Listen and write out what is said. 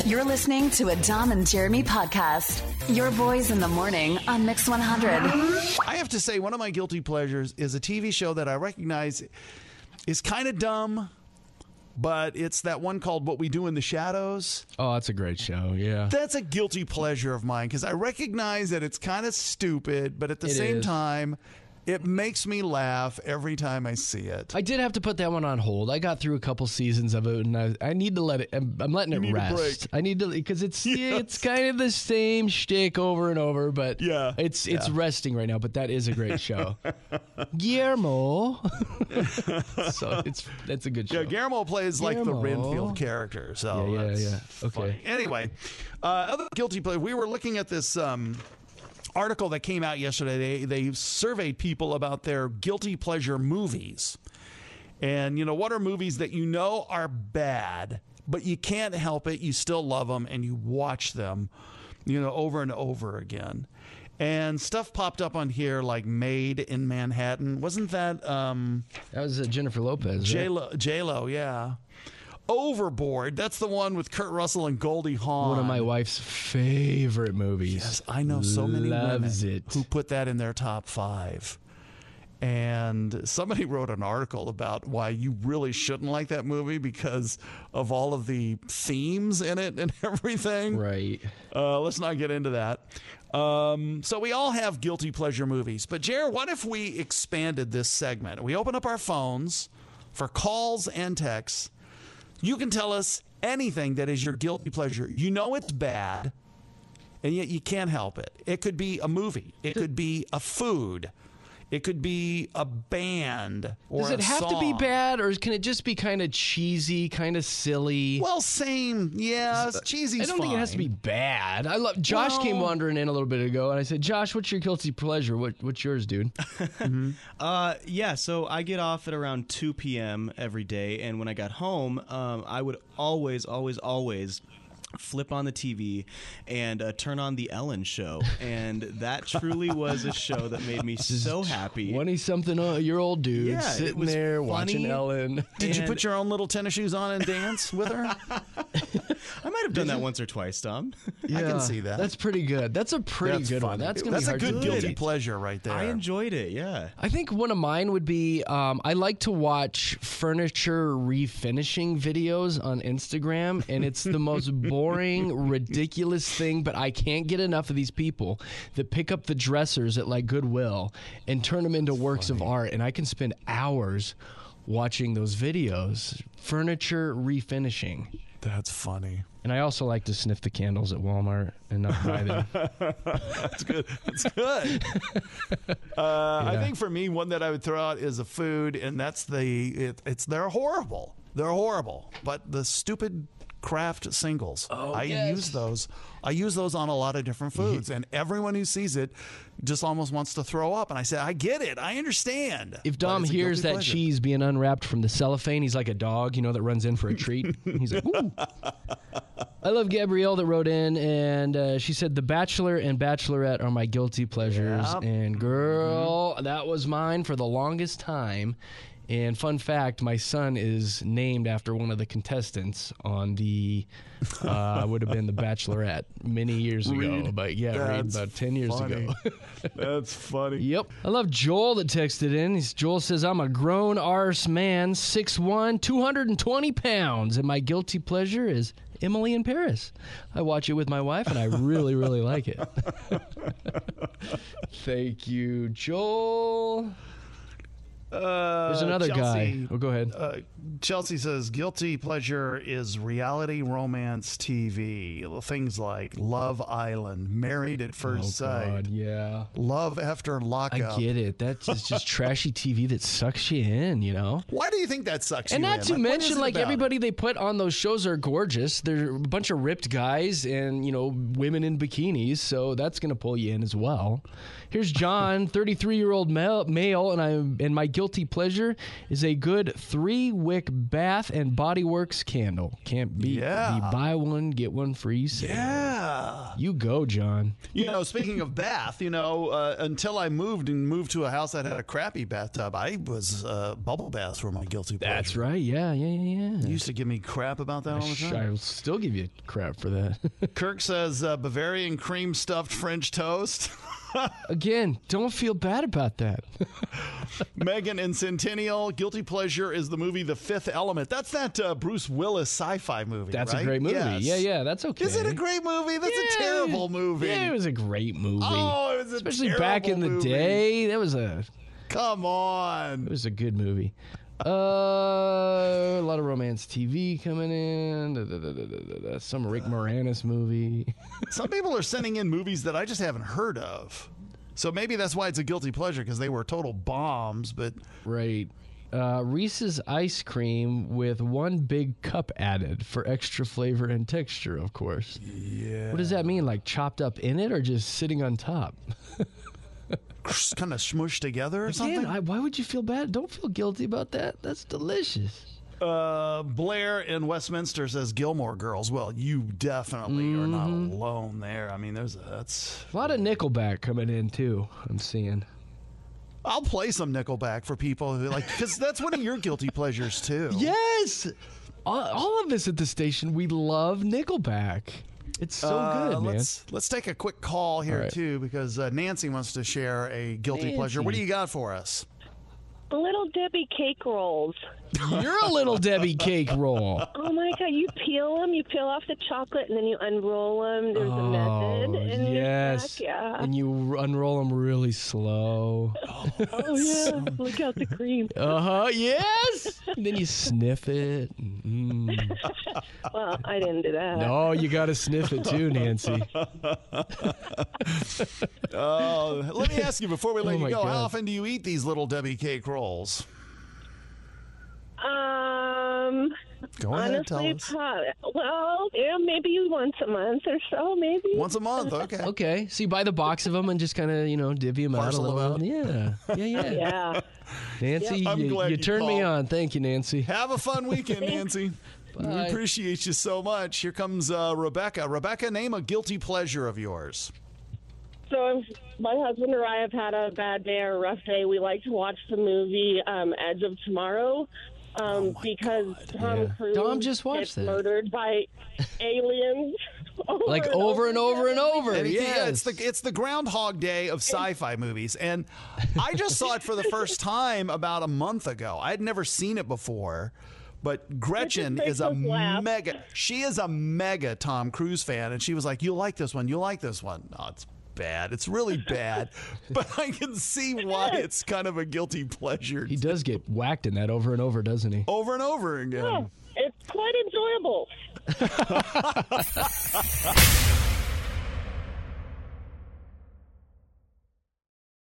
You're listening to a Dom and Jeremy podcast. Your boys in the morning on Mix 100. I have to say, one of my guilty pleasures is a TV show that I recognize is kind of dumb, but it's that one called What We Do in the Shadows. Oh, that's a great show, yeah. That's a guilty pleasure of mine because I recognize that it's kind of stupid, but at the same time, it makes me laugh every time I see it. I did have to put that one on hold. I got through a couple seasons of it, and I need to let it. I'm letting it rest. I need to, because it's kind of the same shtick over and over, but it's resting right now. But that is a great show. Guillermo. So that's a good show. Yeah, Guillermo plays like the Renfield character. So yeah. Okay. Funny. Anyway, other guilty pleasure. We were looking at this. Article that came out yesterday. They surveyed people about their guilty pleasure movies. And, what are movies that are bad, but you can't help it. You still love them and you watch them, over and over again. And stuff popped up on here like Made in Manhattan. Wasn't that... that was Jennifer Lopez. J-Lo, yeah. Overboard. That's the one with Kurt Russell and Goldie Hawn. One of my wife's favorite movies. Yes, I know so many women who put that in their top 5. And somebody wrote an article about why you really shouldn't like that movie because of all of the themes in it and everything. Right. Let's not get into that. So we all have guilty pleasure movies. But, Jared, what if we expanded this segment? We open up our phones for calls and texts. You can tell us anything that is your guilty pleasure. You know it's bad, and yet you can't help it. It could be a movie. It could be a food. It could be a band or a song. Does it have to be bad, or can it just be kind of cheesy, kind of silly? Well, same. Yeah, cheesy's I don't think it has to be bad. Josh came wandering in a little bit ago, and I said, Josh, what's your guilty pleasure? What's yours, dude? So I get off at around 2 p.m. every day, and when I got home, I would always flip on the TV and turn on the Ellen Show, and that truly was a show that made me so happy. 20-something-year-old dude sitting there funny. Watching Ellen. Did you put your own little tennis shoes on and dance with her? I might have done that once or twice, Tom. Yeah, I can see that. That's pretty good. That's a pretty good one. That's gonna be hard to That's a good guilty pleasure right there. I enjoyed it. Yeah. I think one of mine would be I like to watch furniture refinishing videos on Instagram, and it's the most boring, ridiculous thing, but I can't get enough of these people that pick up the dressers at like Goodwill and turn them into works of art, and I can spend hours watching those videos. Furniture refinishing. That's funny. And I also like to sniff the candles at Walmart and not buy them. That's good. That's good. I think for me, one that I would throw out is a food, and that's they're horrible. They're horrible. But the stupid Kraft singles. I use those. I use those on a lot of different foods, and everyone who sees it just almost wants to throw up. And I say, I get it. I understand. If Dom hears that cheese being unwrapped from the cellophane, he's like a dog, that runs in for a treat. He's like, ooh. I love Gabrielle that wrote in, and she said, The Bachelor and Bachelorette are my guilty pleasures. Yep. And girl, that was mine for the longest time. And fun fact, my son is named after one of the contestants on the, would have been The Bachelorette many years ago. But Reed, about 10 years ago. That's funny. Yep. I love Joel that texted in. Joel says, I'm a grown arse man, 6'1", 220 pounds, and my guilty pleasure is Emily in Paris. I watch it with my wife, and I really, really like it. Thank you, Joel. There's another Chelsea, guy. Oh, go ahead. Chelsea says guilty pleasure is reality romance TV. Things like Love Island, Married at First Sight. God, yeah. Love After Lockup. I get it. That's just trashy TV that sucks you in, Why do you think that sucks you in? And not to mention, everybody they put on those shows are gorgeous. They're a bunch of ripped guys and, women in bikinis, so that's going to pull you in as well. Here's John, 33-year-old male, and my guilty guilty pleasure is a good 3-wick Bath and Body Works candle. Can't beat the buy one, get one free sale. Yeah. You go, John. You know, speaking of bath, until I moved to a house that had a crappy bathtub, I was bubble baths were my guilty pleasure. That's right. Yeah. You used to give me crap about that all the time. I will still give you crap for that. Kirk says Bavarian cream stuffed French toast. Again, don't feel bad about that. Megan in Centennial, guilty pleasure is the movie The Fifth Element. That's that Bruce Willis sci-fi movie. That's right? a great movie. Yes. Yeah, that's okay. Is it a great movie? That's a terrible movie. Yeah, it was a great movie. Oh, it was especially back in the day. That was Come on. It was a good movie. A lot of romance TV coming in. Some Rick Moranis movie. Some people are sending in movies that I just haven't heard of. So maybe that's why it's a guilty pleasure, because they were total bombs. But right. Reese's ice cream with one big cup added for extra flavor and texture, of course. Yeah. What does that mean? Like chopped up in it or just sitting on top? Kind of smushed together or something? Why would you feel bad? Don't feel guilty about that. That's delicious. Blair in Westminster says Gilmore Girls. Well, you definitely are not alone there. I mean, that's a lot of Nickelback coming in too. I'm seeing. I'll play some Nickelback for people who because that's one of your guilty pleasures too. Yes, all of us at the station, we love Nickelback. It's so good, man. Let's take a quick call here too, because Nancy wants to share a guilty pleasure. What do you got for us? Little Debbie cake rolls. You're a Little Debbie cake roll. Oh my God! You peel them. You peel off the chocolate, and then you unroll them. There's a method. And yes. And you unroll them really slow. Oh yeah! Look out the cream. Yes. And then you sniff it. Well, I didn't do that. No, you got to sniff it too, Nancy. Let me ask you before we let you go. God. How often do you eat these Little Debbie cake rolls? Go ahead, tell honestly, us. maybe once a month or so, maybe. Once a month, okay. Okay, so you buy the box of them and just kind of, divvy them out a Parcel little. Yeah. Nancy, I'm glad you turned me called. on. Thank you, Nancy. Have a fun weekend, Nancy. We appreciate you so much. Here comes Rebecca. Rebecca, name a guilty pleasure of yours. So if my husband or I have had a bad day or a rough day, we like to watch the movie Edge of Tomorrow. Because Tom Cruise Dom just watched gets that. murdered by aliens over and over and over. Yeah, it's the Groundhog Day of sci-fi movies, and I just saw it for the first time about a month ago. I had never seen it before, but Gretchen is a mega Tom Cruise fan, and she was like, "You'll like this one. You'll like this one." No, it's bad. It's really bad, but I can see why it's kind of a guilty pleasure. He does get whacked in that over and over, doesn't he? Over and over again. Yeah, it's quite enjoyable.